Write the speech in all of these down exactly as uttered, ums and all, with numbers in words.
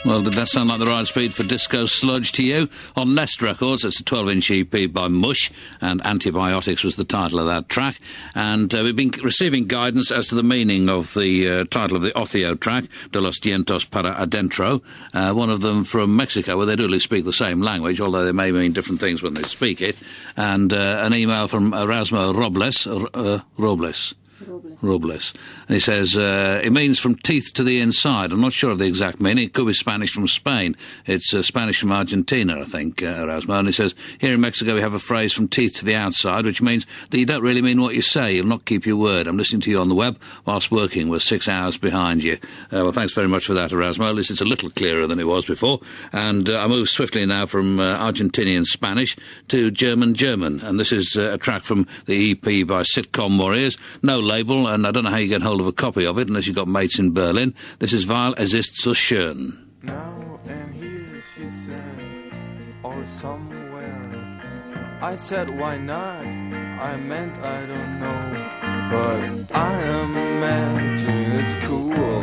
Well, did that sound like the right speed for Disco Sludge to you? On Nest Records, it's a twelve-inch E P by Mush, and Antibiotics was the title of that track. And uh, we've been receiving guidance as to the meaning of the uh, title of the Othio track, De los Dientes para Adentro, uh, one of them from Mexico, where they do at least speak the same language, although they may mean different things when they speak it. And uh, an email from Erasmo Robles, uh, Robles. Robles. Robles. And he says, uh, it means from teeth to the inside. I'm not sure of the exact meaning. It could be Spanish from Spain. It's uh, Spanish from Argentina, I think, uh, Erasmo. And he says, here in Mexico we have a phrase from teeth to the outside, which means that you don't really mean what you say. You'll not keep your word. I'm listening to you on the web whilst working. We're six hours behind you. Uh, well, thanks very much for that, Erasmo. At least it's a little clearer than it was before. And uh, I move swiftly now from uh, Argentinian Spanish to German German. And this is uh, a track from the E P by Sitcom Warriors. No label, and I don't know how you get hold of a copy of it unless you've got mates in Berlin. This is Weil es ist so schön. Now and here, she said, or somewhere. I said, why not? I meant I don't know, but I imagine it's cool.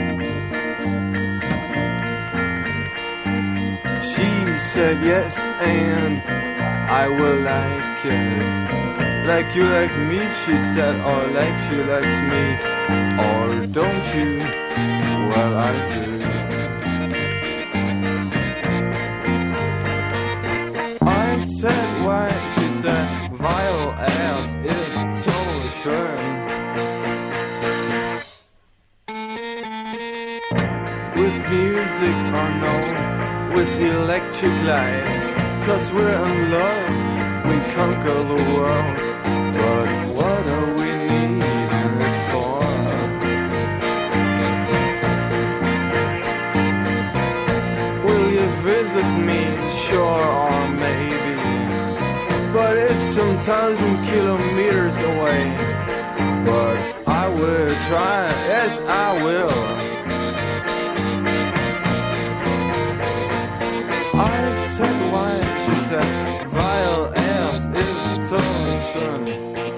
She said yes, and I will like it. Like you like me, she said, or like she likes me, or don't you? Well, I do. I said why, she said, weil es ist so schön. With music or no, with electric light, 'cause we're in love, we conquer the world. But what are we needing it for? Will you visit me? Sure, or maybe. But it's some thousand kilometers away. But I will try, yes I will. I said why, she said, weil es ist so schön.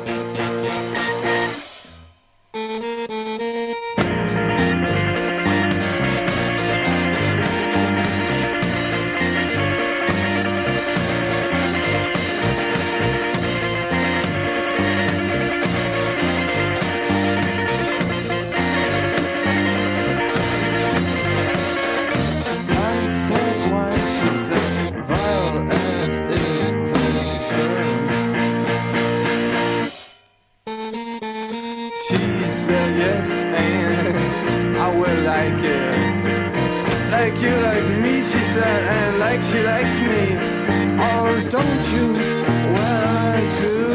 Like you like me, she said, and like she likes me, or don't you? Well, I do.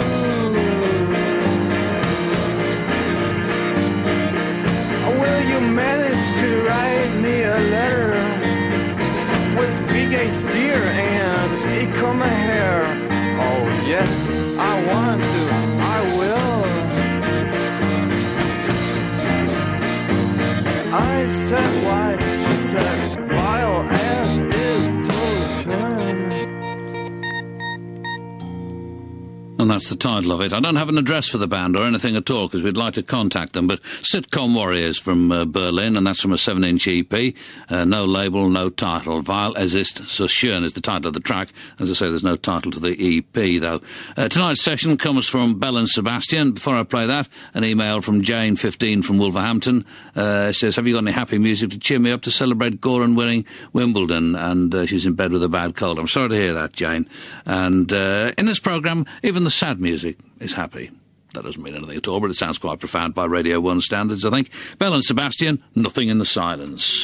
Will you manage to write me a letter with Vigay Spear and Ikoma hair? Oh yes, I want to, I will. I said why, she said, weil es ist so schön. And that's the title of it. I don't have an address for the band or anything at all because we'd like to contact them, but Sitcom Warriors from uh, Berlin, and that's from a seven-inch E P. Uh, no label, no title. Weil es ist so schön is the title of the track. As I say, there's no title to the E P, though. Uh, tonight's session comes from Bell and Sebastian. Before I play that, an email from Jane, fifteen, from Wolverhampton. Uh, it says, have you got any happy music to cheer me up to celebrate Goran winning Wimbledon? And uh, she's in bed with a bad cold. I'm sorry to hear that, Jane. And uh, in this programme, even the sad music is happy. That doesn't mean anything at all, but it sounds quite profound by Radio one standards, I think. Bell and Sebastian, Nothing in the Silence.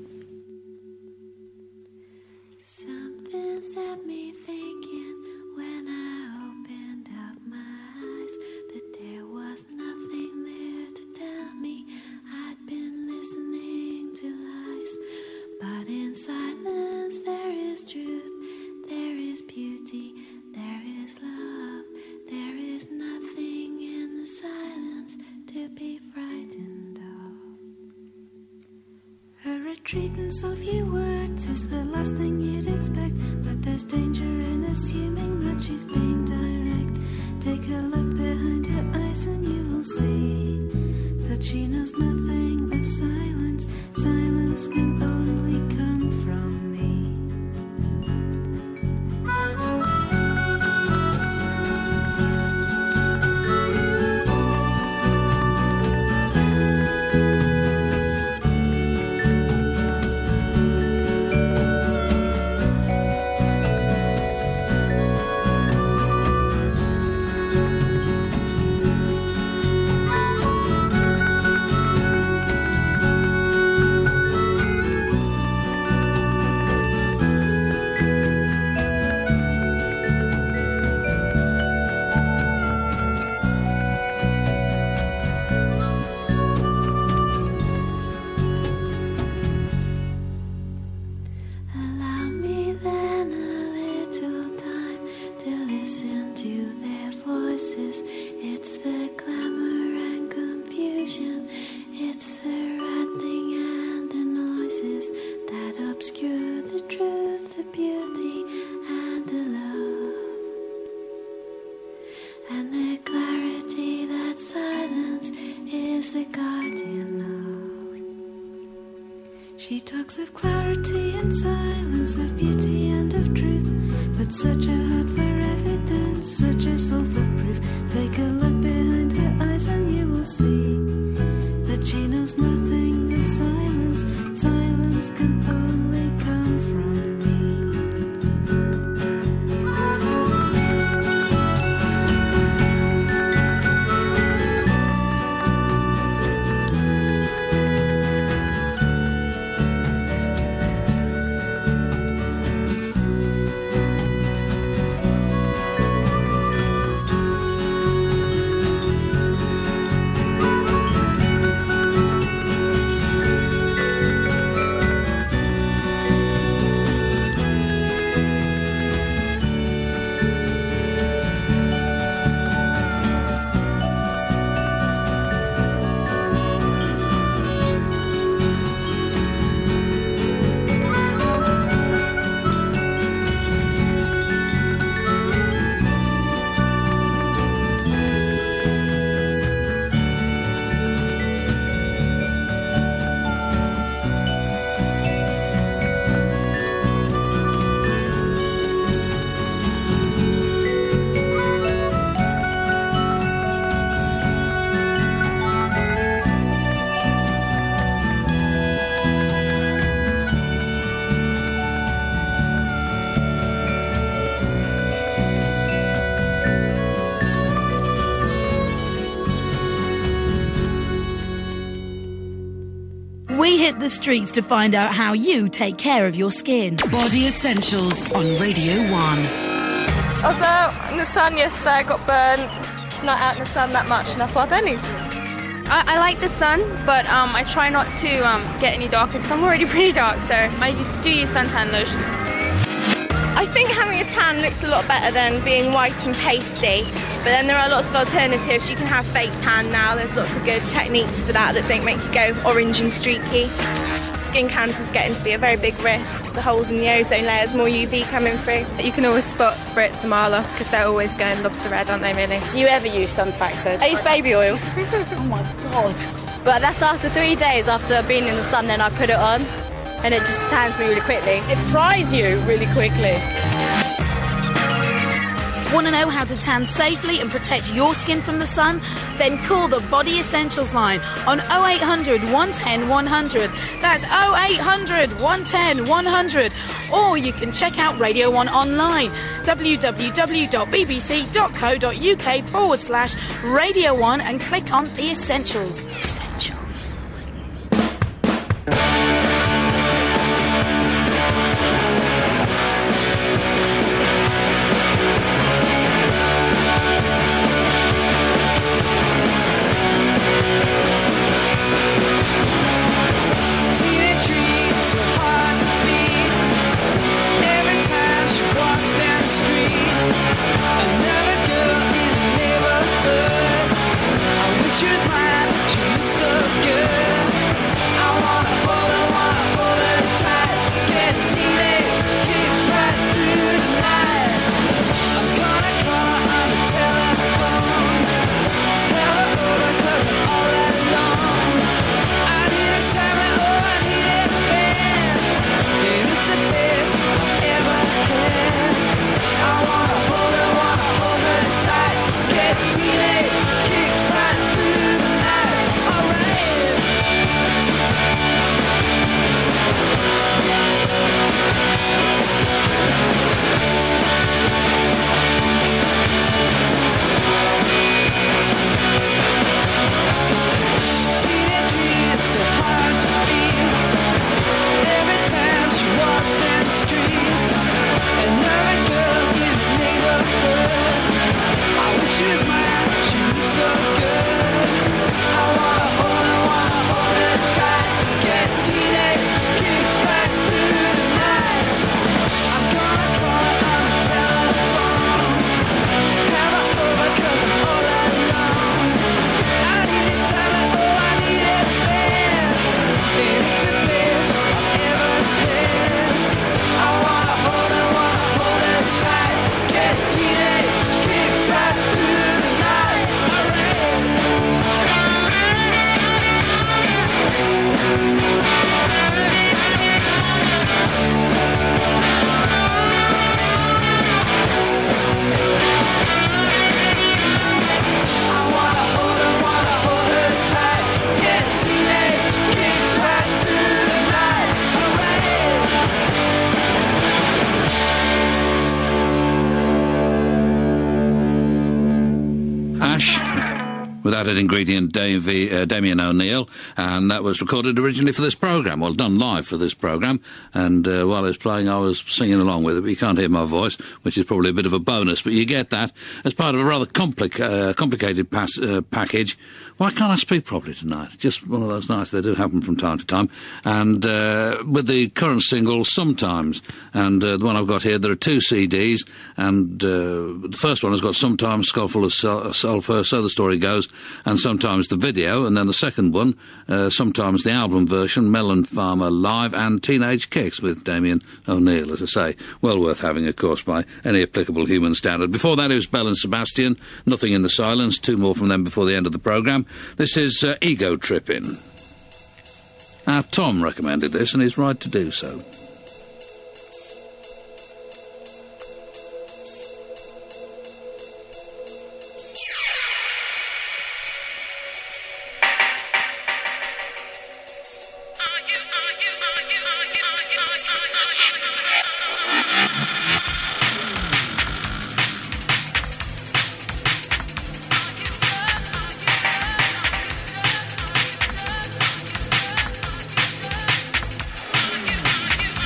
Something set me thinking when I opened up my eyes that there was nothing there to tell me I'd been listening to lies. But in silence there is truth, there is beauty, there is love. There is nothing in the silence to be frightened of. A retreatance of few words is the last thing you'd expect, but there's danger in assuming that she's being direct. Take a look behind her eyes and you will see that she knows nothing of silence. Silence can only come hard enough. She talks of clarity and silence, of beauty and of truth, but such a heart for evidence, such a soul for proof. Take a look behind her eyes and you will see that she knows nothing of silence. Silence can only come from me. We hit the streets to find out how you take care of your skin. Body Essentials on Radio one. I was out in the sun yesterday, I got burnt. Not out in the sun that much, and that's why I burn easily. I, I like the sun, but um, I try not to um, get any darker because I'm already pretty dark, so I do use suntan lotion. I think having a tan looks a lot better than being white and pasty, but then there are lots of alternatives. You can have fake tan now, there's lots of good techniques for that that don't make you go orange and streaky. Skin cancer is getting to be a very big risk. The holes in the ozone layers, more U V coming through. You can always spot Brits a mile off because they're always going lobster red, aren't they, really? Do you ever use Sun Factor? I use baby oil. Oh my God. But that's after three days after being in the sun, then I put it on, and it just tans me really quickly. It fries you really quickly. Want to know how to tan safely and protect your skin from the sun? Then call the Body Essentials line on oh eight hundred, one ten, one hundred. That's oh eight hundred, one ten, one hundred. Or you can check out Radio one online, www.bbc.co.uk forward slash Radio one, and click on the Essentials. Essentials. She was mine, she looks so good. I wanna hold her. that at ingredient Davey, uh, Damien O'Neill, and that was recorded originally for this programme, well, done live for this programme, and uh, while it was playing I was singing along with it, but you can't hear my voice, which is probably a bit of a bonus, but you get that as part of a rather complica- uh, complicated pas- uh, package. Why can't I speak properly tonight? Just one of those nights, they do happen from time to time, and uh, with the current single, Sometimes, and uh, the one I've got here, there are two C Ds, and uh, the first one has got Sometimes Skullful of Sul- Sulphur, So the Story Goes, and Sometimes the video, and then the second one, uh, Sometimes the album version, Melon Farmer Live, and Teenage Kicks with Damien O'Neill, as I say. Well worth having, of course, by any applicable human standard. Before that, it was Bell and Sebastian, Nothing in the Silence, two more from them before the end of the programme. This is uh, Ego Tripping. Now, Tom recommended this, and he's right to do so. You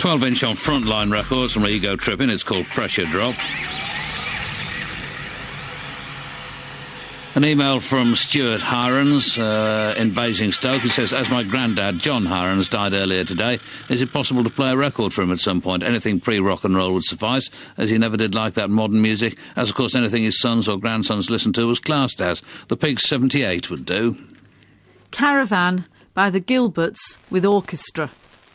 twelve inch on Frontline Records from Ego Tripping. It's called Pressure Drop. An email from Stuart Hirons uh, in Basingstoke. He says, as my granddad, John Hirons, died earlier today, is it possible to play a record for him at some point? Anything pre-rock and roll would suffice, as he never did like that modern music, as of course anything his sons or grandsons listened to was classed as. The Pigs seventy-eight would do. Caravan by the Gilberts with orchestra.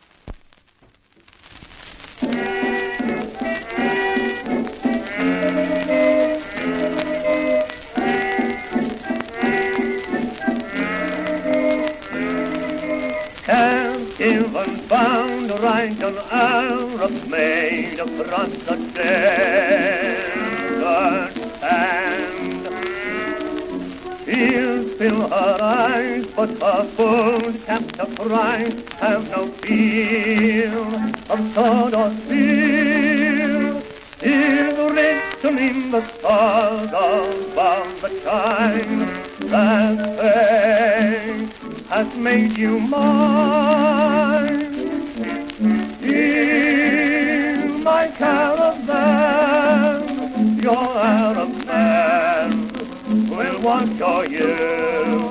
Captive bound right on Arab made across the desert sand. Tears fill her eyes, but her food captive pride have no fear of sword or spear. Is written in the stars above the time that fate has made you mine. In my caravan, your Arab man will watch your you.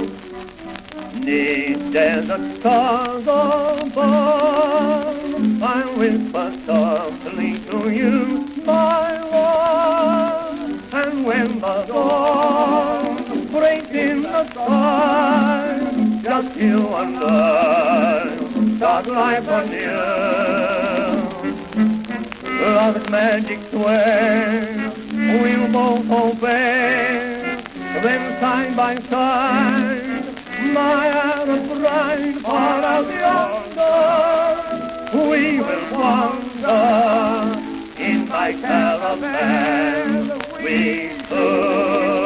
Neath desert stars above, I whisper softly to you, my one. And when the dawn breaks in the sky, just you and I start life anew. Love's magic sway, we'll both obey. Then side by side, my Arab bride, far out yonder, we will wander in my caravan. We two.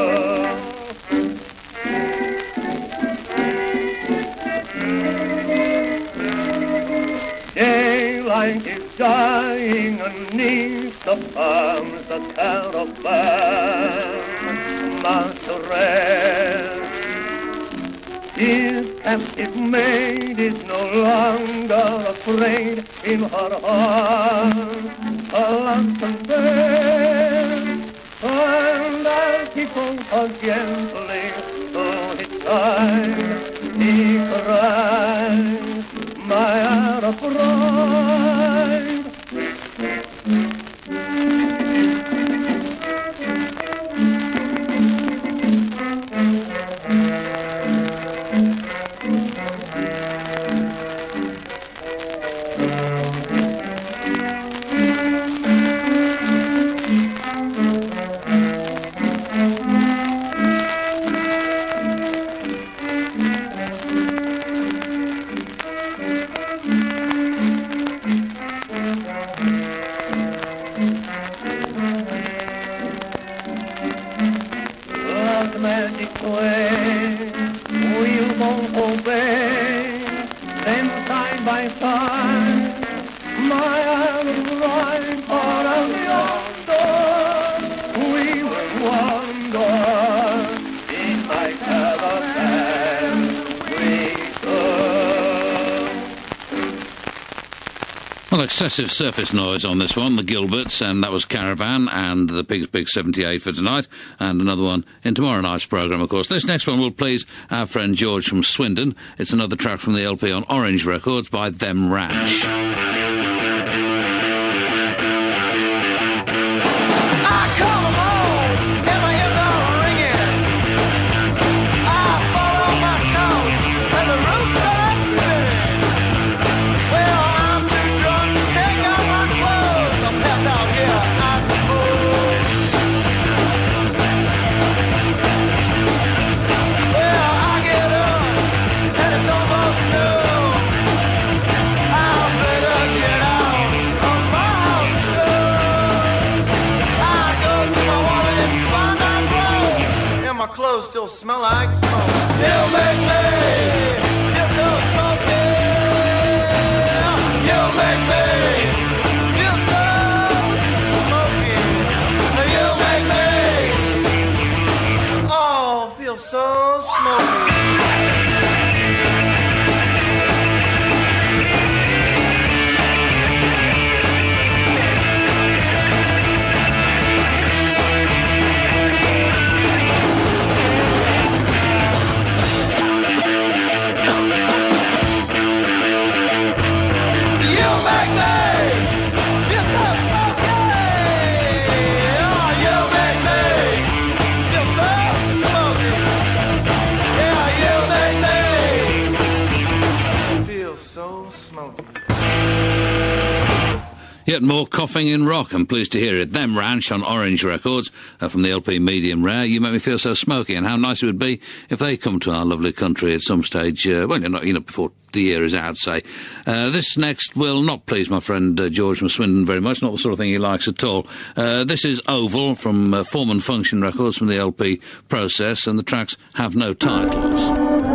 Daylight is dying underneath the palms, the caravan must rest. His captive maid is no longer afraid, in her heart a lantern burns, and as he pulls her gently through his side, he cries, my Arab bride. Excessive surface noise on this one, the Gilberts, and that was Caravan and the Pigs Big seventy-eight for tonight, and another one in tomorrow night's programme, of course. This next one will please our friend George from Swindon. It's another track from the L P on Orange Records by Them Ranch. Still smell like smoke. You make me feel so smoky. You make me feel so smoky. You make me oh feel so smoky. Yet more coughing in rock. I'm pleased to hear it. Them Ranch on Orange Records uh, from the L P Medium Rare. You make me feel so smoky, and how nice it would be if they come to our lovely country at some stage. Uh, well, you know, you know, before the year is out, say. Uh, this next will not please my friend uh, George McSwindon very much. Not the sort of thing he likes at all. Uh, this is Oval from uh, Form and Function Records from the L P Process, and the tracks have no titles.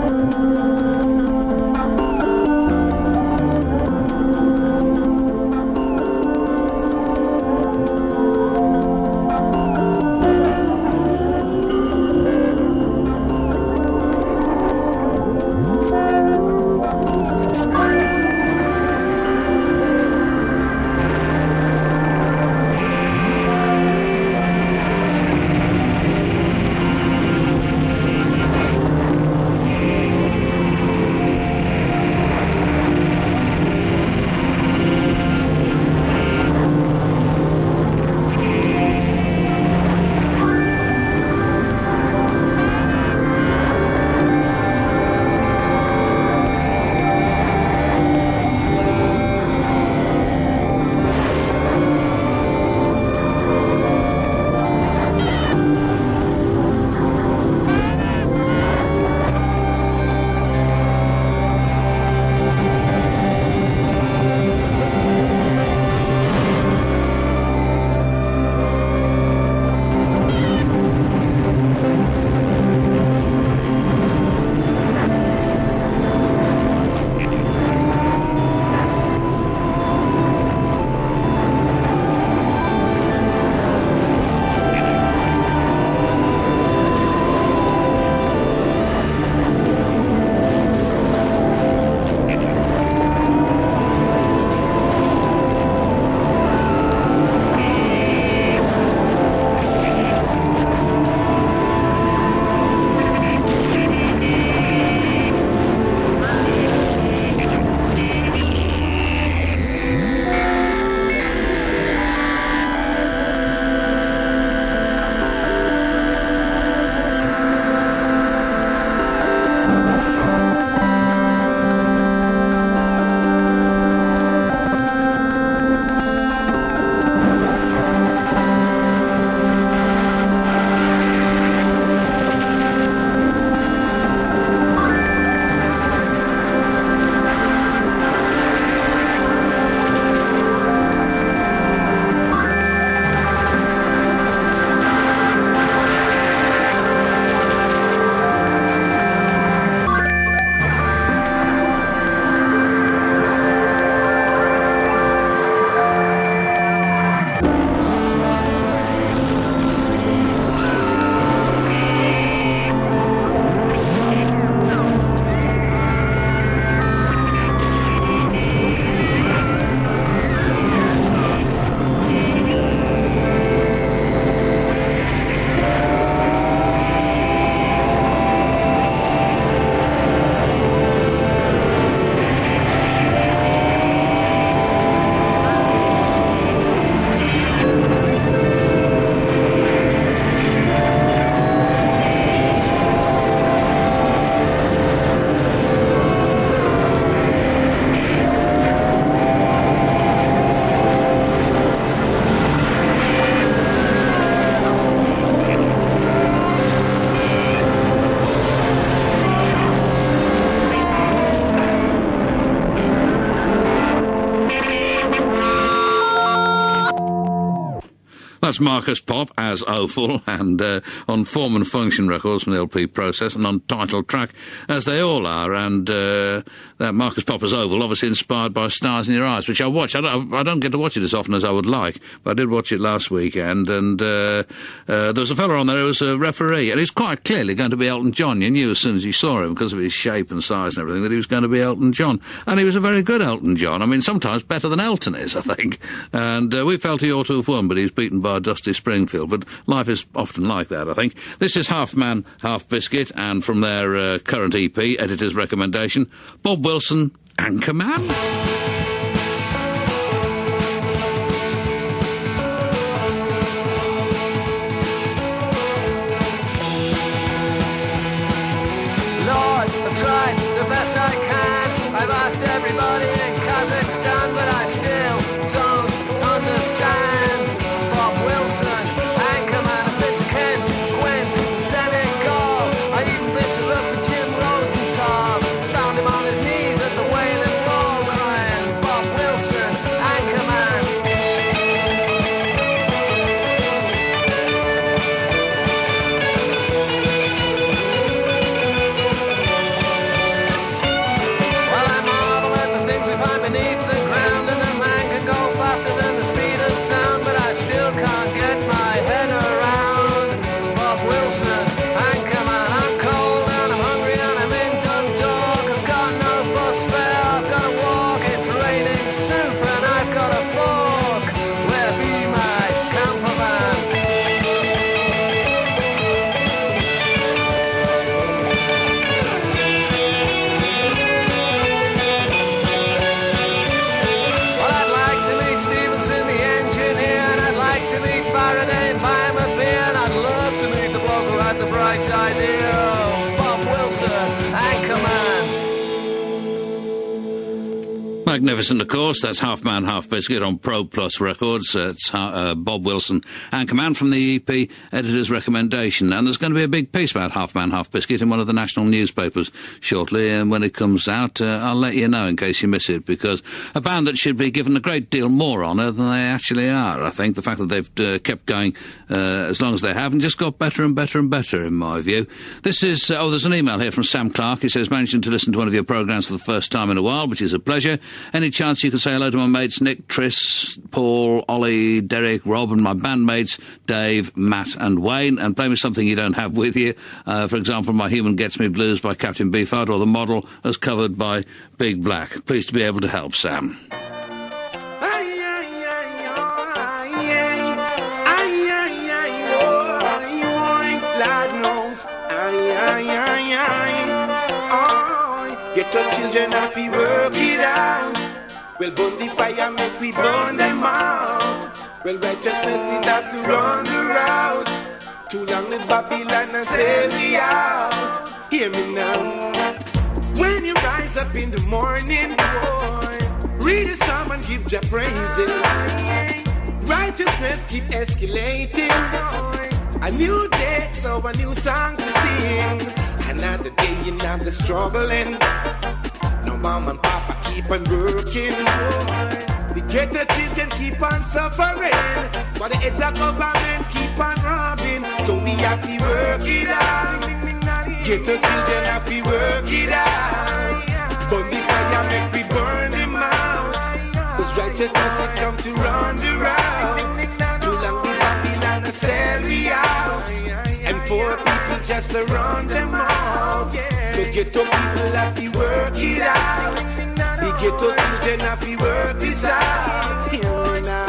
That's Marcus Pop as Oval, and uh, on Form and Function Records from the L P Process, and on title track, as they all are, and uh, that Marcus Pop as Oval, obviously inspired by Stars in Your Eyes, which I watch. I don't, I don't get to watch it as often as I would like, but I did watch it last weekend, and uh, uh, there was a fella on there who was a referee, and he's quite clearly going to be Elton John. You knew as soon as you saw him, because of his shape and size and everything, that he was going to be Elton John, and he was a very good Elton John. I mean, sometimes better than Elton is, I think, and uh, we felt he ought to have won, but he's beaten by Dusty Springfield, but life is often like that, I think. This is Half Man, Half Biscuit, and from their uh, current E P, editor's recommendation, Bob Wilson, Anchorman. Tried the best I can. I've asked everybody in Kazakhstan, but I still don't Magnificent, of course. That's Half Man, Half Biscuit on Pro Plus Records. Uh, it's uh, Bob Wilson and Command from the E P editor's recommendation. And there's going to be a big piece about Half Man, Half Biscuit in one of the national newspapers shortly. And when it comes out, uh, I'll let you know in case you miss it, because a band that should be given a great deal more honour than they actually are, I think. The fact that they've uh, kept going uh, as long as they have and just got better and better and better, in my view. This is, uh, oh, there's an email here from Sam Clark. He says, managing to listen to one of your programmes for the first time in a while, which is a pleasure. Any chance you could say hello to my mates Nick, Tris, Paul, Ollie, Derek, Rob, and my bandmates Dave, Matt and Wayne, and play me something you don't have with you. Uh, for example, My Human Gets Me Blues by Captain Beefheart, or The Model as covered by Big Black. Pleased to be able to help, Sam. Get your children happy, work it out. Well, burn the fire, make we burn them out. Well, righteousness it have to run the route. Too long with Babylon and sail we out. Hear me now. When you rise up in the morning, boy, read a psalm and give Jah praises. Righteousness keep escalating. A new day, so a new song to sing. Another day you have the struggling. Now mom and papa keep on working. The ghetto children keep on suffering, but the heads of government keep on robbing. So we have to work it out. Ghetto children have to work it out. Burn the fire, make we burn them out. Cause righteousness will come to run the route. Too long we Babylon and sell we out. And poor people just around them out. So ghetto people have to work it out. The ghetto children have to work this out. Hear me now.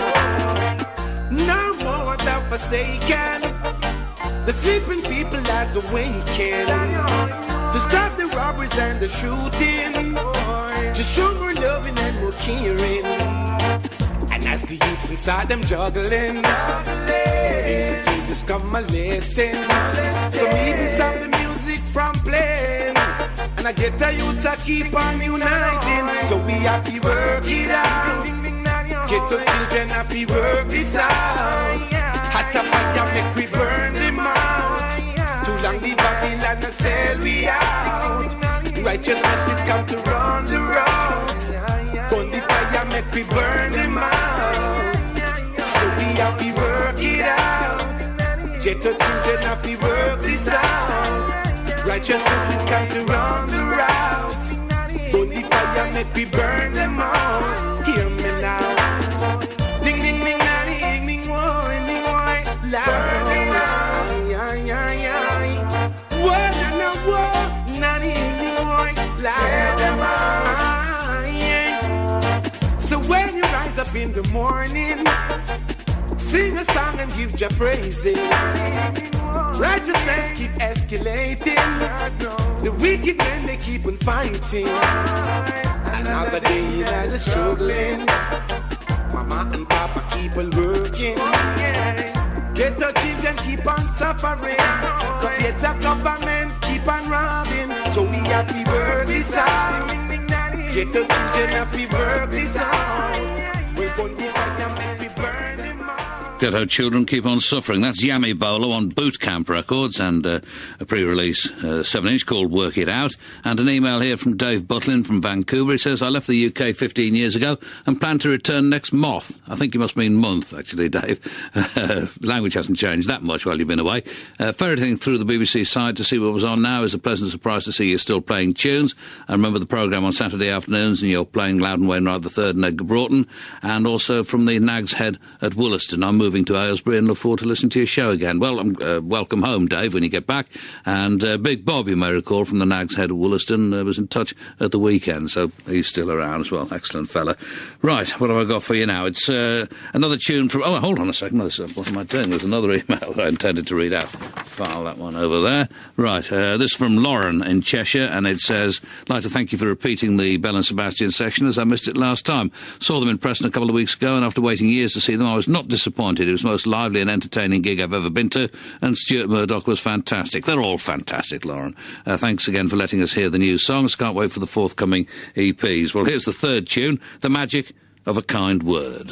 No more the forsaken. The sleeping people has awakened. To stop the robbers and the shooting. Just show more loving and more caring. And as the youths and start them juggling, listen to just come a listen. So even stop the music from playing. And I get the youth to keep on uniting. So we have to work it out. Get the children have to work this out. Hot up fire make we burn them out. Too long the Babylon and sell we out. Righteousness it come to run the road. Burn the fire make we burn them out. So we have to work it out. Get the children have to work this out. Righteousness it come to run the route. Burn the fire make we burn them out. Hear me now. Ding ding ding ding ding ding woy ding woy. Burn them out. Ay ay ay. Woy na na woy. Na ding ding woy. Burn them out. So when you rise up in the morning, sing a song and give Jah praises. Righteousness keep escalating. The wicked men they keep on fighting. Another day lies a struggling. Mama and Papa keep on working. Get the children keep on suffering. Cause yet the government keep on robbing. So we have to work this out. Get the children have to work this out. We're going to fight and make we burn them out. Ghetto children keep on suffering. That's Yami Bolo on Boot Camp Records, and uh, a pre-release uh, seven inch called Work It Out. And an email here from Dave Butlin from Vancouver. He says, I left the U K fifteen years ago and plan to return next moth. I think you must mean month, actually, Dave. Uh, language hasn't changed that much while you've been away. Uh, ferreting through the B B C site to see what was on now is a pleasant surprise to see you still playing tunes. I remember the programme on Saturday afternoons, and you're playing Loudon Wainwright the third and Edgar Broughton, and also from the Nag's Head at Wollaston. I'm moving to Aylesbury and look forward to listening to your show again. Well, um, uh, welcome home, Dave, when you get back. And uh, Big Bob, you may recall, from the Nag's Head at Wollaston, uh, was in touch at the weekend, so he's still around as well. Excellent fella. Right, what have I got for you now? It's uh, another tune from... Oh, hold on a second. What am I doing? There's another email that I intended to read out. file that one over there. Right, uh, this is from Lauren in Cheshire, and it says, I'd like to thank you for repeating the Bell and Sebastian session, as I missed it last time. Saw them in Preston a couple of weeks ago, and after waiting years to see them, I was not disappointed. It was the most lively and entertaining gig I've ever been to, and Stuart Murdoch was fantastic. They're all fantastic, Lauren. Uh, thanks again for letting us hear the new songs. Can't wait for the forthcoming E Ps. Well, here's the third tune, The Magic of a Kind Word.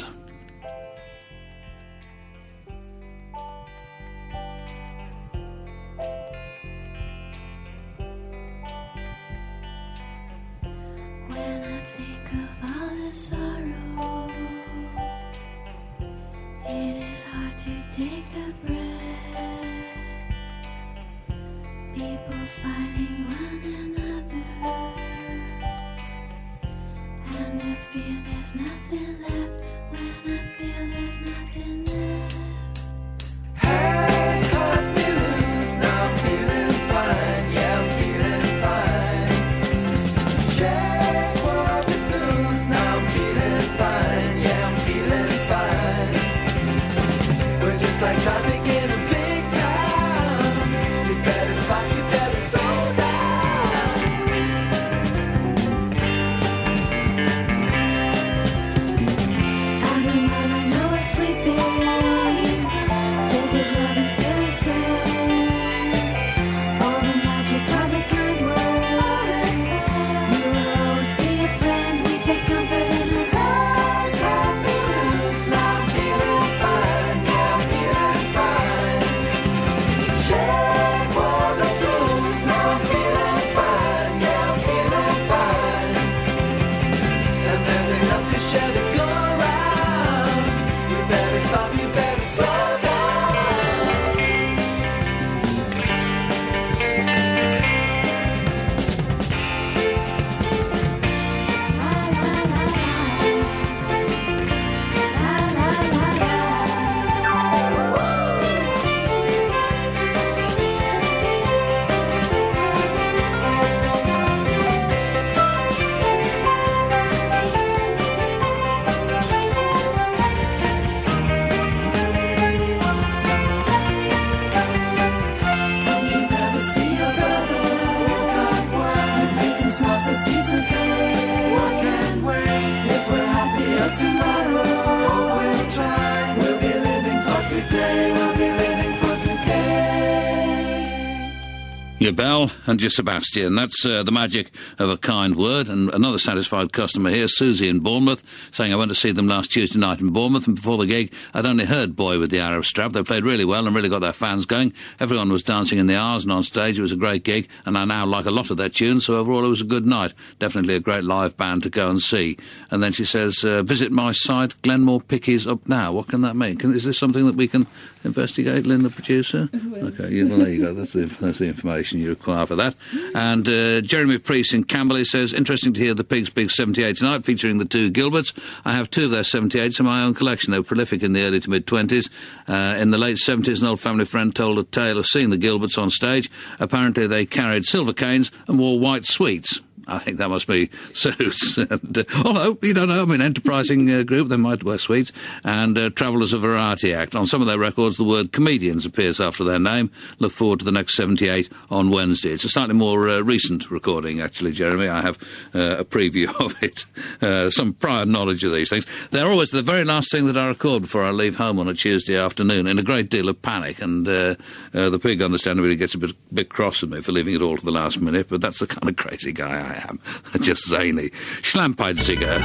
Your Bell and your Sebastian. That's uh, the magic of a kind word. And another satisfied customer here, Susie in Bournemouth, saying I went to see them last Tuesday night in Bournemouth, and before the gig I'd only heard Boy with the Arab Strap. They played really well and really got their fans going. Everyone was dancing in the aisles and on stage. It was a great gig, and I now like a lot of their tunes, so overall it was a good night. Definitely a great live band to go and see. And then she says, uh, visit my site, Glenmore Pickies Up Now. What can that mean? Can, is this something that we can investigate, Lynn, the producer? Okay, yeah, well, there you go. That's the, that's the information you require for that. And uh, Jeremy Priest in Camberley says, interesting to hear the Pigs Big seventy-eight tonight, featuring the two Gilberts. I have two of their seventy-eights in my own collection. They were prolific in the early to mid-twenties. Uh, in the late seventies, an old family friend told a tale of seeing the Gilberts on stage. Apparently they carried silver canes and wore white sweets. I think that must be suits. and, uh, although, you don't know, I mean, enterprising uh, group, they might wear sweets, and uh, travel as a variety act. On some of their records, the word comedians appears after their name. Look forward to the next seventy-eight on Wednesday. It's a slightly more uh, recent recording, actually, Jeremy. I have uh, a preview of it. Uh, some prior knowledge of these things. They're always the very last thing that I record before I leave home on a Tuesday afternoon, in a great deal of panic, and uh, uh, the pig, understandably, gets a bit, bit cross with me for leaving it all to the last minute, but that's the kind of crazy guy I am. Just zany. Schlampheitziger.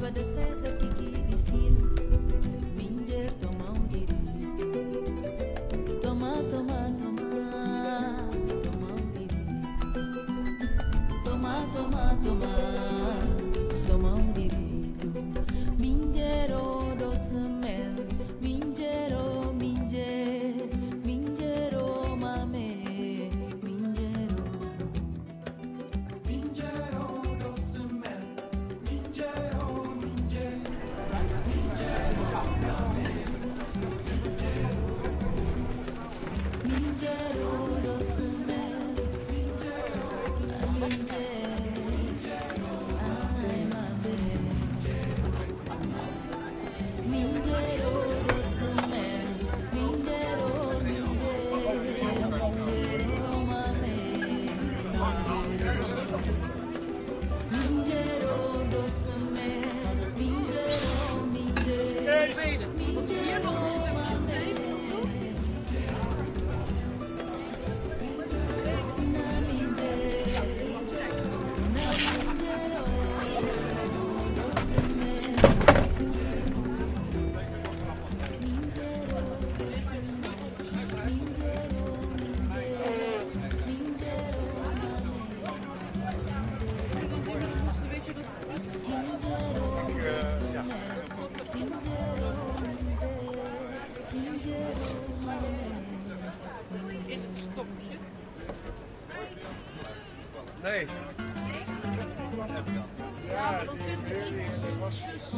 Nee. Ja, dat zit er iets tussen.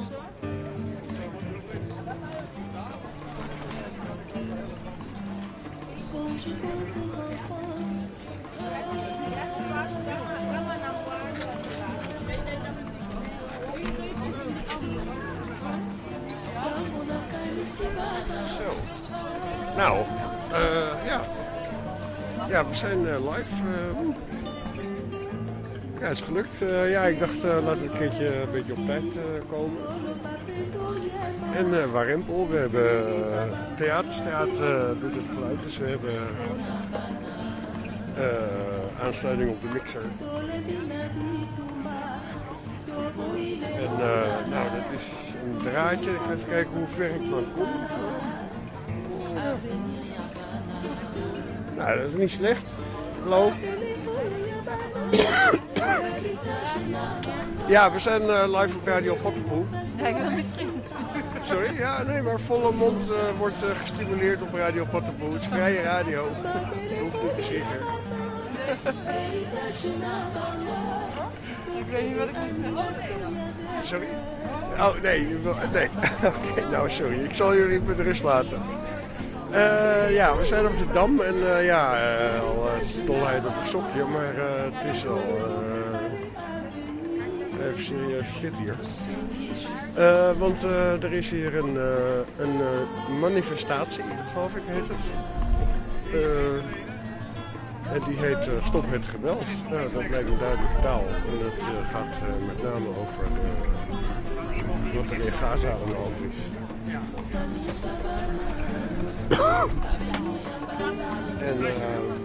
Zo. Nou, uh, ja. Ja, we zijn uh, live. Uh, ja, het is gelukt. Uh, ja, ik dacht, uh, laten we een keertje een beetje op tijd uh, komen. En uh, Warempel, we hebben uh, Theaterstraat uh, doet het geluid, dus we hebben uh, aansluiting op de mixer. En uh, nou, dat is een draadje. Ik ga even kijken hoe ver ik maar kom. Nou, dat is niet slecht. Hallo. Ja, we zijn uh, live op Radio Pottenpoel. Ja, ik ben niet vriend. Sorry? Ja, nee, maar volle mond uh, wordt uh, gestimuleerd op Radio Pottenpoel. Het is vrije radio. Je hoeft niet te zingen. Ik weet niet wat ik moet zeggen. Sorry? Oh, nee. nee. Oké, okay, nou sorry. Ik zal jullie met rust laten. Uh, ja, we zijn op de Dam en uh, ja, uh, al uh, dolheid op een sokje, maar uh, het is al uh, even serieus shit hier. Uh, want uh, er is hier een, uh, een uh, manifestatie, geloof ik heet het. Uh, en die heet uh, Stop het Geweld. Nou, dat lijkt me duidelijke taal. En dat uh, gaat uh, met name over uh, wat er in Gaza aan de hand is. En uh,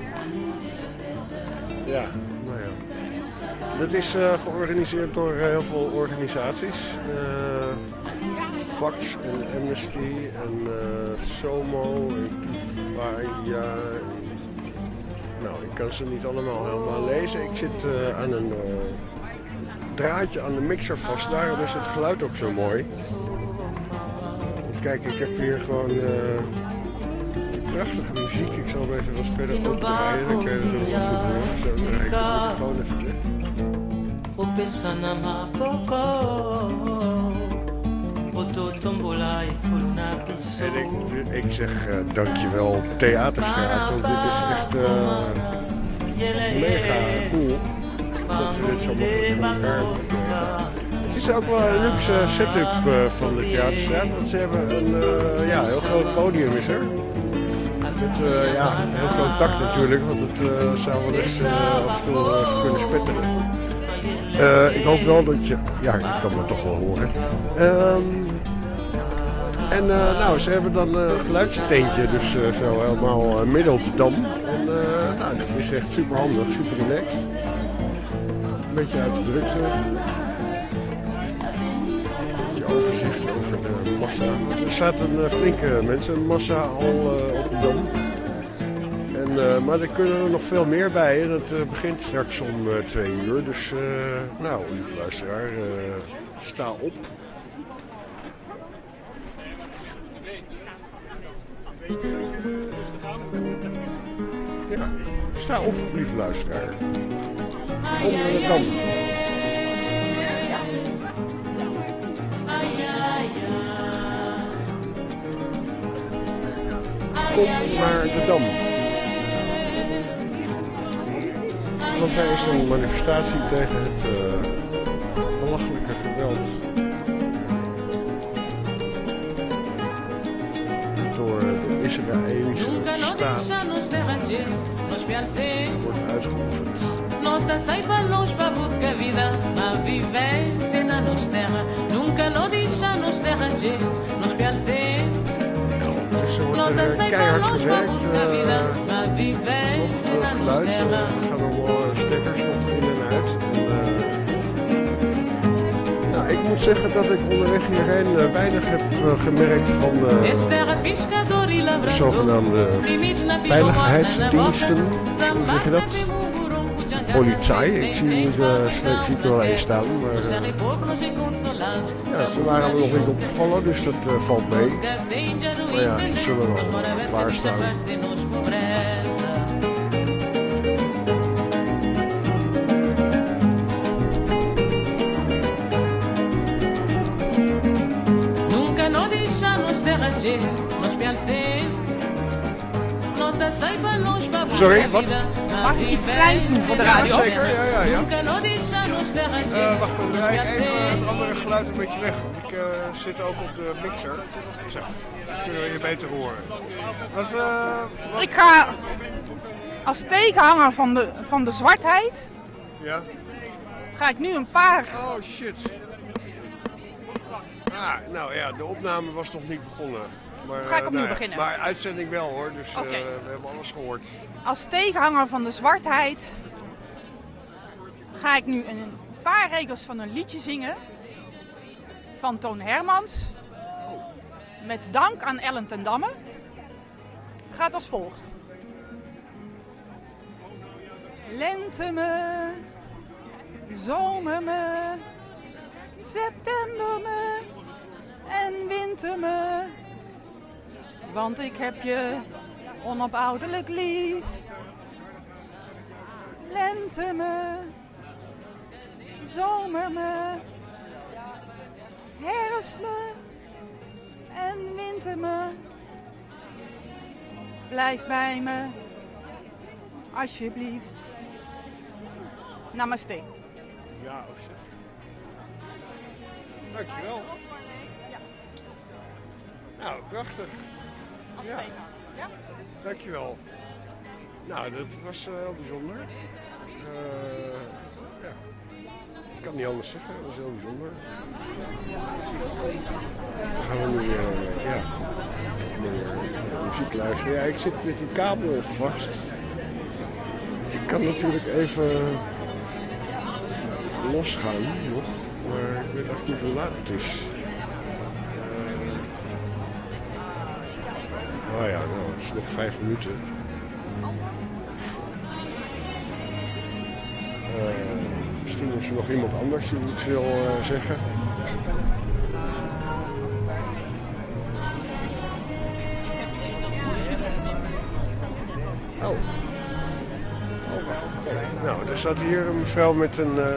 ja, nou ja. Dat is uh, georganiseerd door uh, heel veel organisaties. Uh, Pax en Amnesty en uh, SOMO en Kifaya. Nou, ik kan ze niet allemaal helemaal lezen. Ik zit uh, aan een uh, draadje aan de mixer vast. Daarom is het geluid ook zo mooi. Want kijk, ik heb hier gewoon... Uh, prachtige muziek. Ik zal hem even wat verder opdraaien. Dan kun je het er wel goed horen. Zo, dan rijd ik de microfoon even weg. En ik, ik zeg uh, dankjewel Theaterstraat, want dit is echt uh, mega cool dat ze dit zo makkelijk voor elkaar hebben. Het is ook wel een luxe setup uh, van de Theaterstraat, want ze hebben een uh, ja, heel groot podium is er. Met uh, ja, een heel groot dak natuurlijk, want het uh, zou wel eens uh, af en toe even kunnen spetteren. Uh, ik hoop wel dat je... Ja, ik kan me toch wel horen. Um, en uh, nou, ze hebben dan een uh, geluidsteentje, dus uh, zo helemaal uh, midden op de Dam. En uh, nou, dat is echt super handig, super relaxed. Een beetje uit de drukte. massa. Er staat een uh, flinke mensenmassa al uh, op de Dam. En, uh, maar er kunnen er nog veel meer bij. En het uh, begint straks om uh, twee uur. Dus uh, nou, lieve luisteraar, uh, sta op. Ja, sta op, lieve luisteraar. Kom naar de Dam. Kom naar de Dam. Want er is een manifestatie tegen het uh, belachelijke geweld door de Israëlische staat wordt uitgeoefend. Nota sai pra longe pra buscar vida, a vivência na nos terra, nunca lo deixa nos terra de nos piacer. Dus er wordt er keihard gewerkt. Uh, nog het geluid. Er gaan allemaal stekkers nog in en uit. En, uh, nou, ik moet zeggen dat ik onderweg hierheen uh, weinig heb uh, gemerkt van uh, de zogenaamde veiligheidsdiensten. Hoe zeg je dat? Politie. Ik zie, uh, zie ik er wel eens staan. Maar, uh, ja, ze waren me nog niet opgevallen, dus dat uh, valt mee. Maar ja, ze zullen wel klaarstaan. Nunca no deixamos de ranger, nos piancer. Sorry, wat? Mag ik iets kleins doen voor de radio? Ja, zeker. Ja, ja, ja. Uh, wacht, dan draai ik even het andere geluid een beetje weg. Ik uh, zit ook op de mixer. Zo, dan kunnen we je beter horen. Wat, uh, wat... Ik ga als tegenhanger van de, van de zwartheid... Ja. Ga ik nu een paar... Oh, shit. Ah, nou ja, de opname was nog niet begonnen. Maar, ga ik opnieuw nou ja, beginnen? Maar uitzending wel hoor, dus okay. uh, we hebben alles gehoord. Als tegenhanger van de zwartheid ga ik nu een paar regels van een liedje zingen van Toon Hermans. Met dank aan Ellen ten Damme. Het gaat als volgt. Lente me, zomer me, september me en winter me. Want ik heb je onophoudelijk lief. Lente me, zomer me, herfst me en winter me. Blijf bij me, alsjeblieft. Namaste. Ja, of zeg. Dankjewel. Ja. Nou, prachtig. Als ja. tegenhanger. Ja? Dankjewel. Nou, dat was uh, heel bijzonder. Uh, ja. Ik kan niet anders zeggen, dat was heel bijzonder. Gaan we nu uh, ja, meer uh, muziek luisteren. Ja, ik zit met die kabel vast. Ik kan natuurlijk even losgaan nog, maar ik weet echt niet hoe laat het is. Oh ja, nou, het is nog vijf minuten. Uh, misschien is er nog iemand anders die iets wil uh, zeggen. Oh. Oh, wacht. Nou, er staat hier een mevrouw met een... Uh...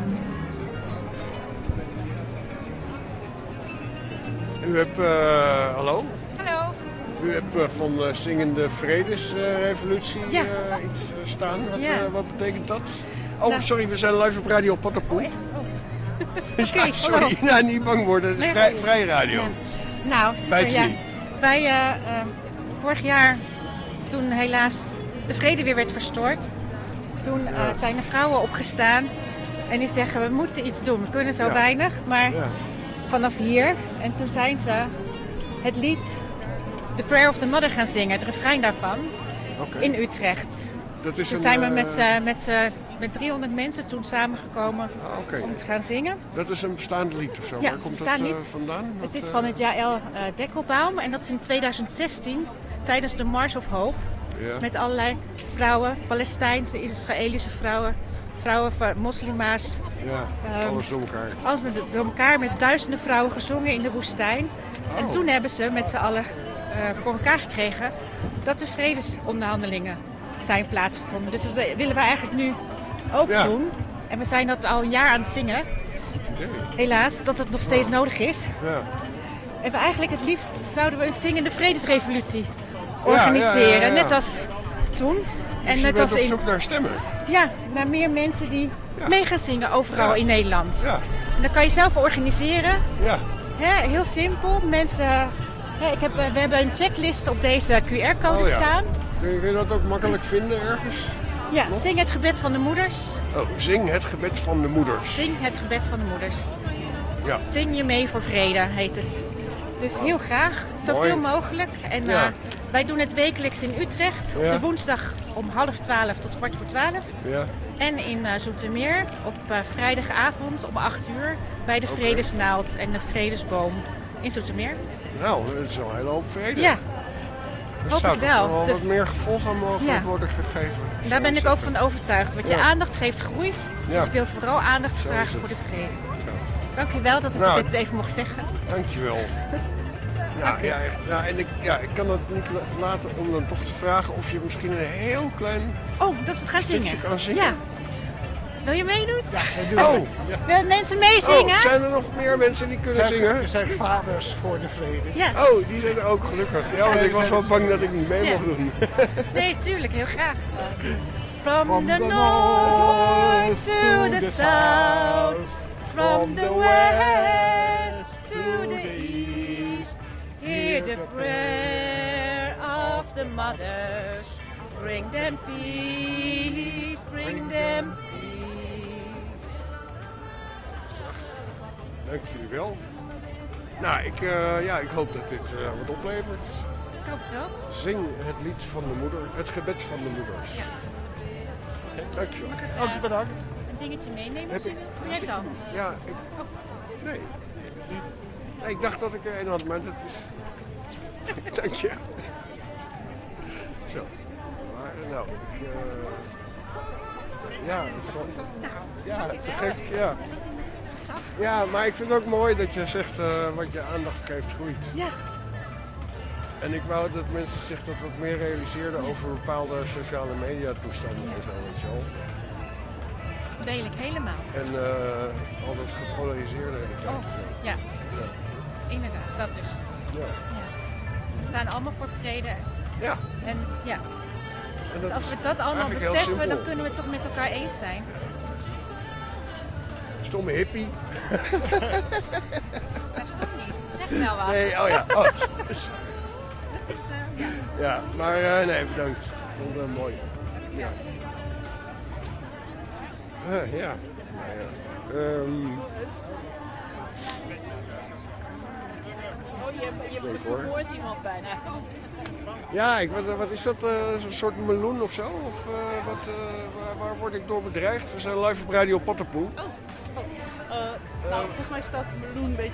U hebt... Uh, hallo? Hallo. U hebt uh, van de Zingende Vredesrevolutie uh, ja. uh, iets uh, staan. Wat, ja. uh, wat betekent dat? Oh, nou. sorry, we zijn live op Radio Patapoe. Oh, echt? Oh. ja, okay, sorry, nou, niet bang worden. Het is nee, vrij, vrij radio. Ja. Nou, super, ja. Wij, uh, uh, vorig jaar, toen helaas de vrede weer werd verstoord, toen uh, ja. zijn er vrouwen opgestaan en die zeggen, we moeten iets doen. We kunnen zo ja. weinig, maar ja. vanaf hier. En toen zijn ze het lied The Prayer of the Mother gaan zingen, het refrein daarvan, okay. in Utrecht. Dat is toen een, zijn we uh, met, uh, met, uh, met driehonderd mensen toen samengekomen ah, okay. om te gaan zingen. Dat is een bestaand lied of zo? Ja, Waar komt bestaand dat uh, lied. vandaan? Het dat, is uh... van het Jaël uh, Dekkelbaum en dat is in tweeduizend zestien tijdens de Mars of Hope. Ja. Met allerlei vrouwen, Palestijnse, Israëlische vrouwen, vrouwen van moslima's. Ja, um, alles door elkaar. Alles met, door elkaar met duizenden vrouwen gezongen in de woestijn. Oh. En toen hebben ze met z'n allen uh, voor elkaar gekregen dat er vredesonderhandelingen zijn plaatsgevonden. Dus dat willen we eigenlijk nu ook ja. doen. En we zijn dat al een jaar aan het zingen. Okay. Helaas, dat het nog steeds oh. nodig is. Ja. En we eigenlijk het liefst zouden we een zingende vredesrevolutie organiseren. Ja, ja, ja, ja. Net als toen. Dus en je net bent als op in... zoek naar stemmen? Ja, naar meer mensen die ja. mee gaan zingen overal ja. in Nederland. Ja. En dat kan je zelf organiseren. Ja. He, heel simpel. Mensen, he, ik heb, we hebben een checklist op deze Q R-code oh, ja. staan. Kun je, kun je dat ook makkelijk vinden ergens? Ja, nog? Zing het gebed van de moeders. Oh, zing het gebed van de moeders. Zing het gebed van de moeders. Ja. Zing je mee voor vrede, heet het. Dus oh. heel graag, zoveel Mooi. mogelijk. En ja. uh, wij doen het wekelijks in Utrecht. Ja. Op de woensdag om half twaalf tot kwart voor twaalf. Ja. En in uh, Zoetermeer op uh, vrijdagavond om acht uur bij de okay. Vredesnaald en de Vredesboom in Zoetermeer. Nou, dat is wel een hele hoop vrede. Ja. Er hoop zou ik wel. wel dus, wat meer gevolg aan mogen ja. worden gegeven. En daar ben ik ook van overtuigd. Wat je ja. aandacht geeft groeit. Ja. Dus ik wil vooral aandacht Zo vragen voor de vrede. Ja. Dank je wel dat ik nou, dit even mocht zeggen. Dank je wel. Ja, ja, echt, ja, en ik, ja, ik kan het niet laten om dan toch te vragen of je misschien een heel klein Oh, dat we het gaan zingen. kan zingen. Ja. Wil je meedoen? Ja, doen oh. Ja. Willen mensen meezingen? Oh, zijn er nog meer mensen die kunnen zijn, zingen? Er zijn vaders voor de vrede. Ja. Oh, die zijn er ook gelukkig. Ja, want ik was wel bang dat ik niet mee mocht doen. Nee, tuurlijk, heel graag. From, From the, the north to the south, from the west to the east, hear the prayer of the mothers. Bring them peace, bring them peace. Dank jullie wel. Nou, ik, uh, ja, ik hoop dat dit uh, wat oplevert. Ik hoop het wel. Zing het lied van de moeder, het gebed van de moeders. Ja. Okay, dank je wel. Mag het, uh, Dank je bedankt. Een dingetje meenemen als je wilt? Wie heeft al? Ja, ik... Nee, niet. Nee, ik dacht dat ik er een had, maar dat is... Dank je. Zo. Maar nou, ik... Uh... Ja, het zal... Ja, te gek, ja. Ja, maar ik vind het ook mooi dat je zegt uh, wat je aandacht geeft groeit. Ja. En ik wou dat mensen zich dat wat meer realiseerden over bepaalde sociale media toestanden en zo, weet je wel. Deel ik helemaal. En uh, al dat gepolariseerde in de tijd. Oh, ja. ja. Inderdaad, dat dus. Ja. ja. We staan allemaal voor vrede. Ja. En ja. En dus als we dat allemaal beseffen, dan kunnen we het toch met elkaar eens zijn. Stomme hippie. Dat stom niet. Zeg wel wat. Nee, oh ja. Oh. Dat is, uh, ja. Ja, maar uh, nee, bedankt. Ik vond het uh, mooi. Ja. Uh, ja. Nou, ja. Um... Oh, je, je verhoort iemand bijna. Ja, ik, wat, wat is dat? Uh, een soort meloen of zo? Of uh, wat, uh, waar, waar word ik door bedreigd? We zijn live op Radio Potterpoel. Oh, oh. Uh, nou, volgens mij staat de meloen een beetje